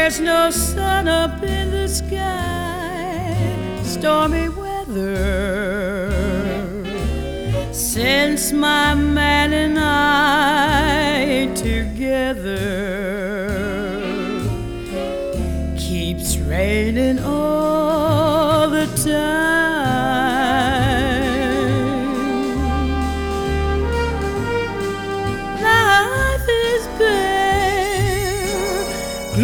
There's no sun up in the sky, stormy weather, since my man and I together. Keeps raining all the time.